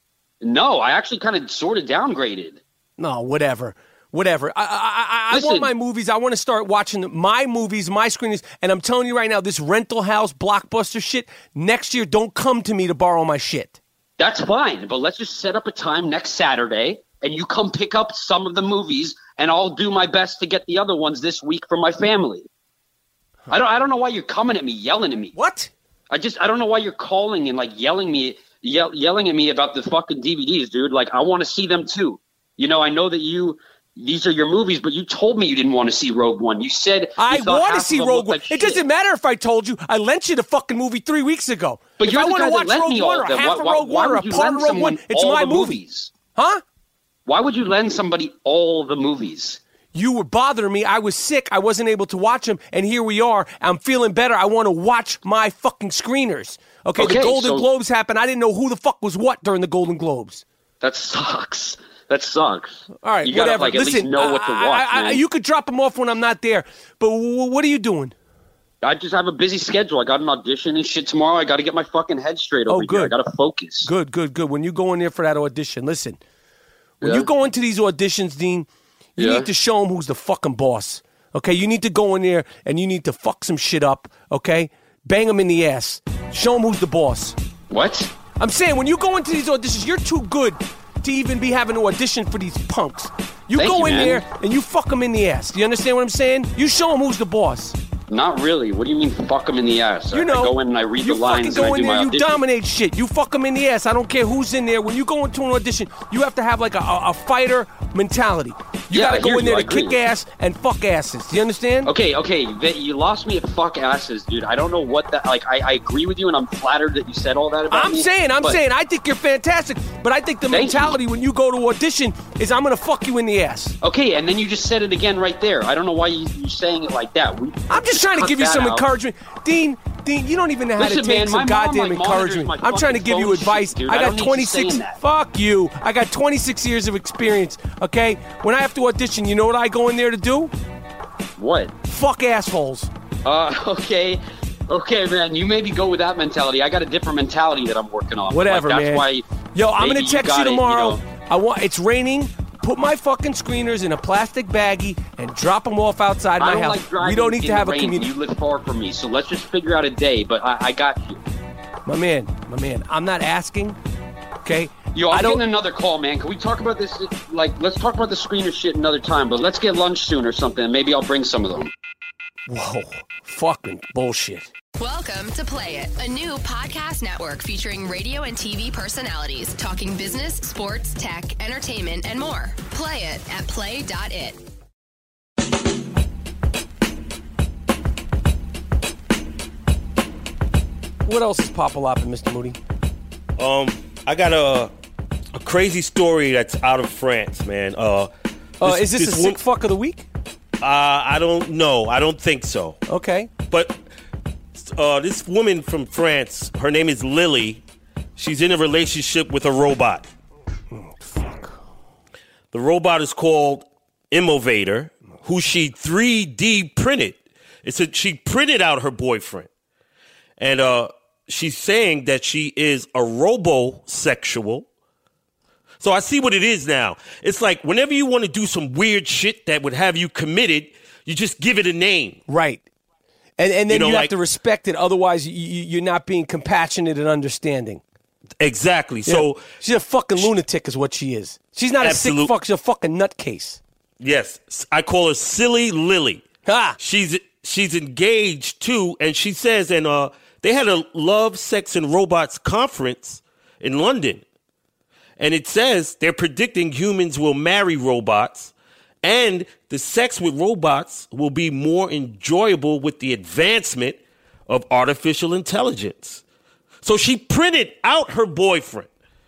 No, I actually kind of sort of downgraded. No, whatever. Whatever. I, I, I, I Listen. want my movies. I want to start watching my movies, my screenings. And I'm telling you right now, this rental house blockbuster shit, next year, don't come to me to borrow my shit. That's fine, but let's just set up a time next Saturday, and you come pick up some of the movies, and I'll do my best to get the other ones this week for my family. I don't. I don't know why you're coming at me, yelling at me. What? I just. I don't know why you're calling and like yelling me, yell, yelling at me about the fucking D V Ds, dude. Like I want to see them too. You know, I know that you. These are your movies, but you told me you didn't want to see Rogue One. You said you I thought want to half see of them Rogue looked One. like It shit. doesn't matter if I told you. I lent you the fucking movie three weeks ago. But if you're I the want guy to that watch lent Rogue me One all or of them. half Why- of why- Rogue why One or a would you part of lend Rogue One, someone it's all my the movie. movies? Huh? Why would you lend somebody all the movies? You were bothering me. I was sick. I wasn't able to watch them, and here we are. I'm feeling better. I want to watch my fucking screeners. Okay, Okay, the Golden so- Globes happened. I didn't know who the fuck was what during the Golden Globes. That sucks. That sucks. All right, you gotta, whatever. Like, at Listen, least know what to I- watch, I, I, man. you could drop them off when I'm not there, but w- w- what are you doing? I just have a busy schedule. I got an audition and shit tomorrow. I got to get my fucking head straight over Oh, here. good. I got to focus. Good, good, good. When you go in there for that audition, listen. When Yeah. you go into these auditions, Dean, you Yeah. need to show them who's the fucking boss. Okay, you need to go in there and you need to fuck some shit up. Okay, bang them in the ass. Show them who's the boss. What? I'm saying when you go into these auditions, you're too good to even be having to audition for these punks. You Thank go you, in man. there and you fuck them in the ass. You understand what I'm saying? You show them who's the boss. Not really. What do you mean fuck them in the ass? You know, I go in and I read you the lines fucking and go I in do there, my you audition. dominate shit. You fuck them in the ass. I don't care who's in there. When you go into an audition, you have to have like a, a, a fighter mentality. You Yeah, gotta I go hear in you. there I to agree. kick ass and fuck asses. Do you understand? Okay, okay, that you lost me at fuck asses, dude. I don't know what that. Like, I, I agree with you, and I'm flattered that you said all that about I'm me. saying, I'm but- saying, I think you're fantastic, but I think the Thank mentality you. when you go to audition is I'm gonna fuck you in the ass. Okay, and then you just said it again right there. I don't know why you, you're saying it like that. We, I'm just trying to cut give you that some out. encouragement. Dean, Dean, you don't even know how Listen, to take man, some my mom, goddamn like, monitors encouragement. my I'm trying to fucking give you phone advice. shit, dude. I I got don't need you twenty-six. saying that. Fuck you. I got twenty-six years of experience, okay? When I have to audition, you know what I go in there to do? What? Fuck assholes. Uh, okay. Okay, man, you maybe go with that mentality. I got a different mentality that I'm working on. Whatever, like, that's man. Why Yo, I'm maybe gonna text you, got it, tomorrow. know. I want. It's raining. Put my fucking screeners in a plastic baggie and drop them off outside I my don't house. like driving We don't need in to have the a rain. community. You live far from me, so let's just figure out a day. But I, I got you. My man, my man. I'm not asking. Okay. Yo, I'm I don't. getting another call, man. Can we talk about this? Like, let's talk about the screener shit another time. But let's get lunch soon or something. And maybe I'll bring some of them. Whoa, fucking bullshit. Welcome to Play It, a new podcast network featuring radio and T V personalities talking business, sports, tech, entertainment, and more. Play it at play dot it. What else is popalopping, Mister Moody? Um, I got a a crazy story that's out of France, man. Uh, Uh, this- is this, a this sick wo- fuck of the week? Uh, I don't know. I don't think so. Okay. But uh, this woman from France, her name is Lily. She's in a relationship with a robot. Oh, fuck. The robot is called Immovator, who she three D printed. It's a, she printed out her boyfriend. And uh, she's saying that she is a robosexual. So I see what it is now. It's like whenever you want to do some weird shit that would have you committed, you just give it a name. Right. And and then You you, know, have like- to respect it. Otherwise, you, you- you're not being compassionate and understanding. Exactly. Yeah. So she's a fucking lunatic, is what she is. She's not a Absolute- sick fuck. She's a fucking nutcase. yes, I call her Silly Lily. Ha! She's she's engaged too, and she says, and uh, they had a Love, Sex, and Robots conference in London, and it says they're predicting humans will marry robots, and the sex with robots will be more enjoyable with the advancement of artificial intelligence. So she printed out her boyfriend.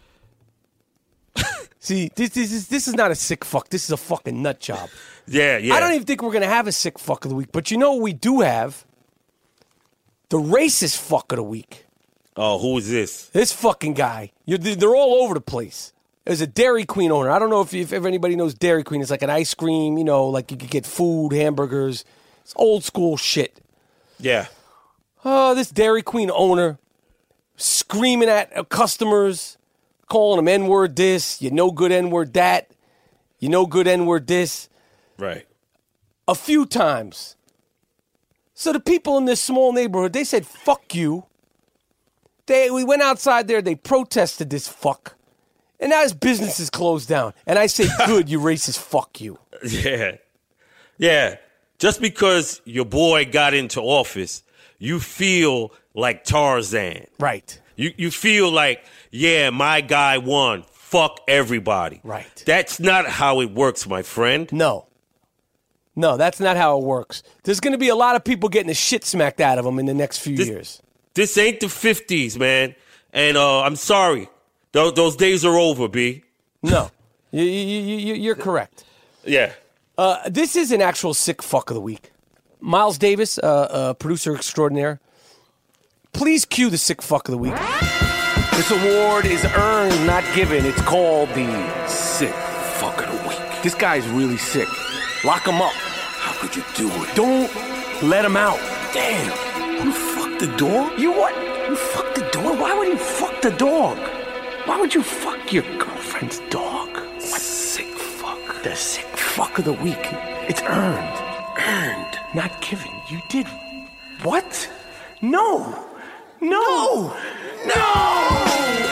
See, this, this is this is not a sick fuck. This is a fucking nut job. Yeah, yeah. I don't even think we're gonna have a sick fuck of the week. But you know what we do have? The racist fuck of the week. Oh, who is this? This fucking guy. You're, they're all over the place. There's a Dairy Queen owner. I don't know if, if if anybody knows Dairy Queen. It's like an ice cream, you know, like you could get food, hamburgers. It's old school shit. Yeah. Oh, this Dairy Queen owner screaming at customers, calling them N-word this, you no good N-word that, you no good N-word this. Right. A few times. So the people in this small neighborhood, they said, fuck you. They We went outside there, they protested this fuck. And now his business is closed down. And I say, good, you racist, fuck you. Yeah. Yeah. Just because your boy got into office, you feel like Tarzan. Right. You you feel like, yeah, my guy won. Fuck everybody. Right. That's not how it works, my friend. No. No, that's not how it works. There's going to be a lot of people getting the shit smacked out of them in the next few this, years. This ain't the fifties, man. And uh, I'm sorry. Those, those days are over, B. No. you, you, you, you're correct. Yeah. Uh, this is an actual sick fuck of the week. Miles Davis, uh, uh, producer extraordinaire. Please cue the sick fuck of the week. This award is earned, not given. It's called the sick fuck of the week. This guy's really sick. Lock him up. How could you do it? Don't let him out. Damn. You fucked the dog? You what? You fucked the dog? Why would you fuck the dog? Why would you fuck your girlfriend's dog? What? Sick fuck. The sick fuck of the week. It's earned. Earned. Not given. You did what? No. No. No.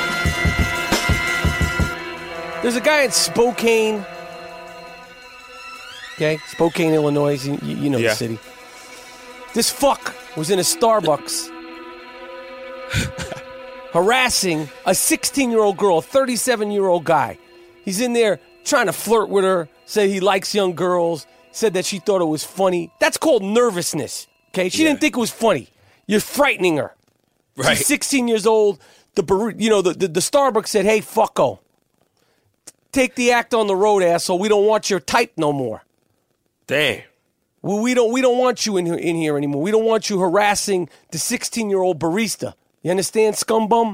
There's a guy in Spokane. Okay, Spokane, Illinois. You, you know yeah. the city. This fuck was in a Starbucks harassing a sixteen-year-old girl, a thirty-seven-year-old guy. He's in there trying to flirt with her, said he likes young girls, said that she thought it was funny. That's called nervousness, okay? She yeah. didn't think it was funny. You're frightening her. Right. She's sixteen years old. The you know the, the, the Starbucks said, hey, fucko. Take the act on the road, asshole. We don't want your type no more. Damn. Well, we don't we don't want you in here, in here anymore. We don't want you harassing the sixteen-year-old barista. You understand, scumbum?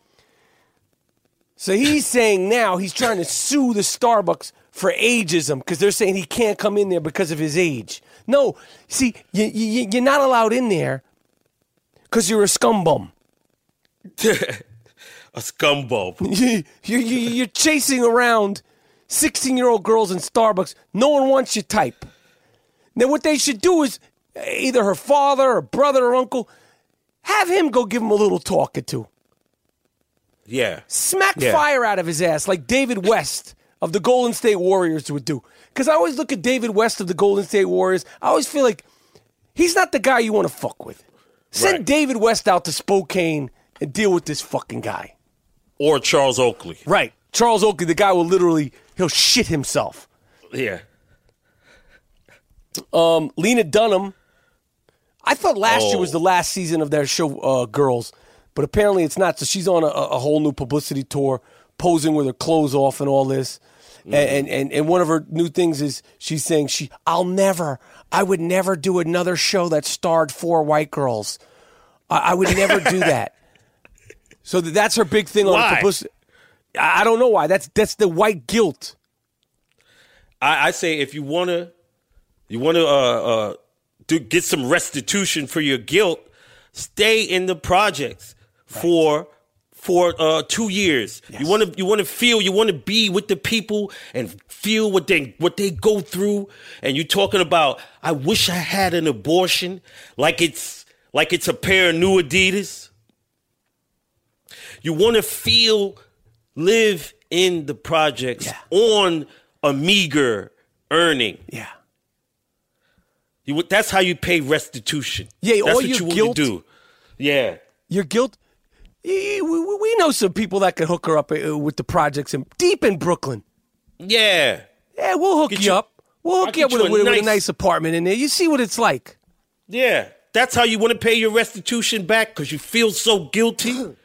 So he's saying now he's trying to sue the Starbucks for ageism because they're saying he can't come in there because of his age. No, see, you, you, you're not allowed in there because you're a scumbum. A scumbum. you, you, you, you're chasing around sixteen-year-old girls in Starbucks. No one wants your type. Now, what they should do is either her father or brother or uncle, have him go give him a little talk or two. Yeah. Smack yeah. fire out of his ass like David West of the Golden State Warriors would do. Because I always look at David West of the Golden State Warriors. I always feel like he's not the guy you want to fuck with. Send right. David West out to Spokane and deal with this fucking guy. Or Charles Oakley. Right. Charles Oakley, the guy will literally, he'll shit himself. Yeah. Um, Lena Dunham. I thought last oh. year was the last season of their show, uh, Girls, but apparently it's not. So she's on a, a whole new publicity tour, posing with her clothes off and all this. Mm. And, and and one of her new things is she's saying she, I'll never, I would never do another show that starred four white girls. I, I would never do that. So that's her big thing on why? publicity. I don't know why. That's that's the white guilt. I, I say if you wanna, you wanna uh, uh, do get some restitution for your guilt, stay in the projects right. for for uh, two years. Yes. You wanna you wanna feel, you wanna be with the people and feel what they what they go through. And you're talking about, I wish I had an abortion, like it's like it's a pair of new Adidas. You want to feel, live in the projects yeah. on a meager earning. Yeah. You, that's how you pay restitution. Yeah, that's all what your you guilt, want to do. Yeah. Your guilt. We, we know some people that could hook her up with the projects in, deep in Brooklyn. Yeah. Yeah, we'll hook you, you up. We'll hook I'll you up with, you a with, nice, with a nice apartment in there. You see what it's like. Yeah. That's how you want to pay your restitution back because you feel so guilty.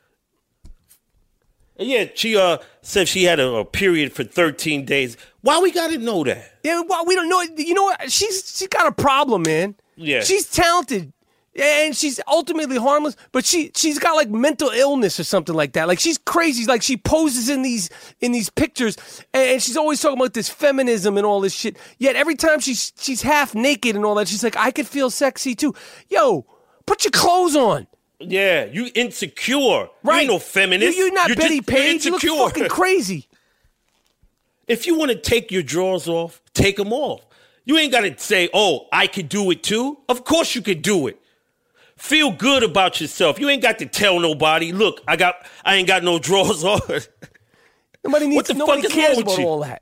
Yeah, she uh said she had a, a period for thirteen days. Why we gotta know that? Yeah, well, we don't know. You know what? She's she got a problem, man. Yeah, she's talented. and she's ultimately harmless, but she she's got like mental illness or something like that. Like she's crazy. Like she poses in these in these pictures, and she's always talking about this feminism and all this shit. Yet every time she's she's half naked and all that, she's like, I could feel sexy too. Yo, put your clothes on. Yeah, you insecure. Right. You ain't no feminist. You, you're not you're Betty just, Page. You look fucking crazy. If you want to take your drawers off, take them off. You ain't got to say, oh, I could do it too. Of course you could do it. Feel good about yourself. You ain't got to tell nobody, look, I got, I ain't got no drawers on. Nobody needs, what the nobody fuck is cares wrong with about you? all that.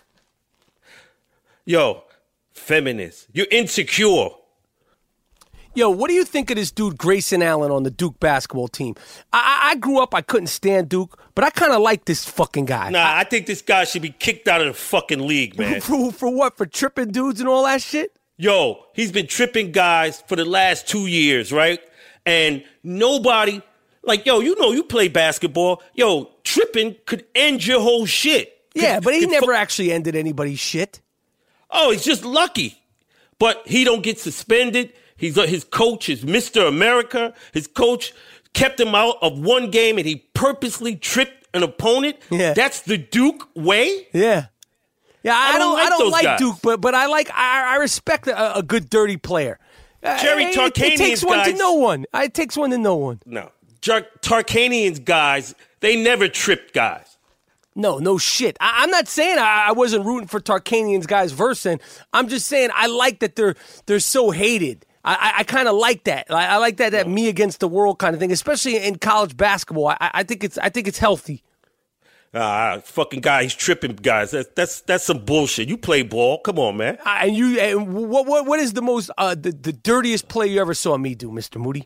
Yo, feminist. You're insecure. Yo, what do you think of this dude Grayson Allen on the Duke basketball team? I, I, I grew up, I couldn't stand Duke, but I kind of like this fucking guy. Nah, I, I think this guy should be kicked out of the fucking league, man. For, for what? For tripping dudes and all that shit? Yo, he's been tripping guys for the last two years, right? And nobody, like, yo, you know, you play basketball. Yo, tripping could end your whole shit. Yeah, could, but he could never fu- actually ended anybody's shit. Oh, he's just lucky. But he don't get suspended. He's his coach is Mister America. His coach kept him out of one game, and he purposely tripped an opponent. Yeah. That's the Duke way? Yeah. Yeah, I, I don't don't, like I don't those like guys. Duke, but but I like I, I respect a, a good dirty player. Uh, Jerry it, Tarkanian's it takes one to guys- know one. It takes one to know one. No. Jar- Tarkanian's guys, they never tripped guys. No, no shit. I, I'm not saying I, I wasn't rooting for Tarkanian's guys versing. I'm just saying I like that they're they're so hated. I, I, I kind of like that. I, I like that that me against the world kind of thing, especially in college basketball. I, I think it's I think it's healthy. Ah, fucking guy, he's tripping guys. That's that's that's some bullshit. You play ball. Come on, man. Uh, and you, and what what what is the most uh, the the dirtiest play you ever saw me do, Mister Moody?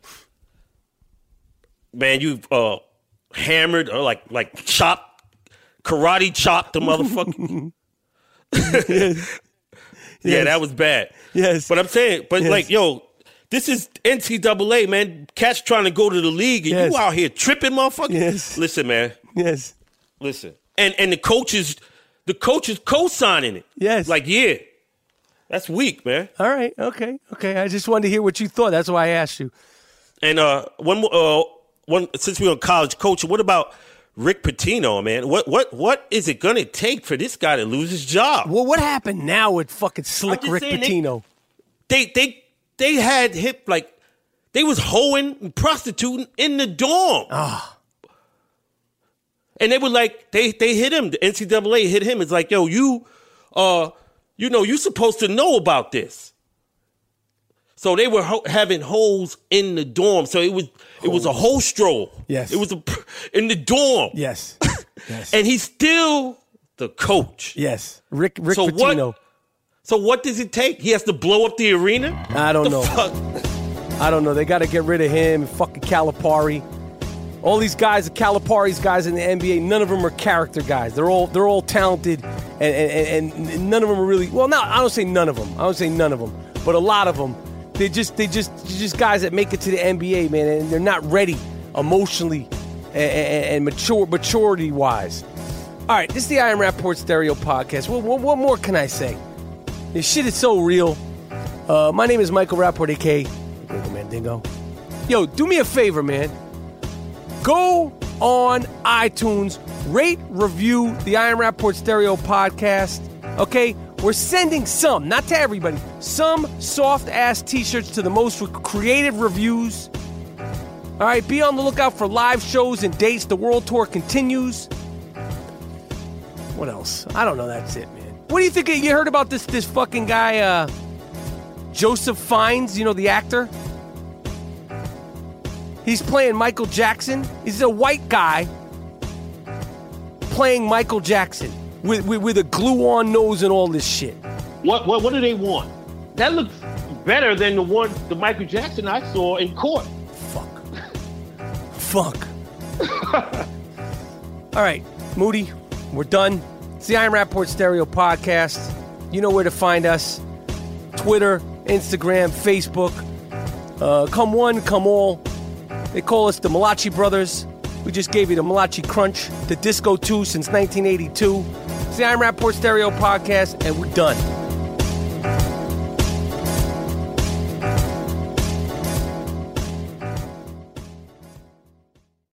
Man, you uh hammered or like like chopped, karate chopped the motherfucker. Yes. Yeah, Yes. that was bad. Yes. But I'm saying, but Yes. like, yo, this is N C double A, man. Cats trying to go to the league, and Yes. you out here tripping, motherfucker. Yes. Listen, man. Yes. Listen. And and the coaches, the coaches co-signing it. Yes. Like, yeah, that's weak, man. All right. Okay. Okay. I just wanted to hear what you thought. That's why I asked you. And uh, one more, uh, one since we're on college coaching, what about Rick Pitino, man? What what what is it gonna take for this guy to lose his job? Well, what happened now with fucking slick I'm just Rick saying they- Pitino? They they they had hip like they was hoeing and prostituting in the dorm. Ah. And they were like, they they hit him. The N C double A hit him. It's like, yo, you, uh, you know, you supposed to know about this. So they were ho- having holes in the dorm. So it was it was a whole stroll. Yes. It was a in the dorm. Yes. Yes. And he's still the coach. Yes. Rick Rick So what- Pitino. So what does it take? He has to blow up the arena? I don't The know. fuck? I don't know. They got to get rid of him. Fucking Calipari. All these guys, Calipari's guys in the N B A, none of them are character guys. They're all they're all talented, and and, and none of them are really. Well, no, I don't say none of them. I don't say none of them, but a lot of them. They just they just they're just guys that make it to the N B A, man, and they're not ready emotionally and, and, and mature maturity wise. All right, this is the I Am Rapport Stereo Podcast. What, what, what more can I say? This shit is so real. Uh, my name is Michael Rapport, a k a. Dingo Man Dingo. Yo, do me a favor, man. Go on iTunes, rate, review the I Am Rapport Stereo Podcast. Okay? We're sending some, not to everybody, some soft-ass t-shirts to the most creative reviews. All right? Be on the lookout for live shows and dates. The World Tour continues. What else? I don't know. That's it, man. What do you think? You heard about this this fucking guy, uh, Joseph Fiennes, you know, the actor? He's playing Michael Jackson. He's a white guy playing Michael Jackson with, with, with a glue-on nose and all this shit. What what what do they want? That looks better than the one the Michael Jackson I saw in court. Fuck. Fuck. All right, Moody, we're done. It's the I Am Rapport Stereo Podcast. You know where to find us. Twitter, Instagram, Facebook. Uh, come one, come all. They call us the Malachi Brothers. We just gave you the Malachi Crunch, the Disco two since nineteen eighty-two. It's the I Am Rapport Stereo Podcast, and we're done.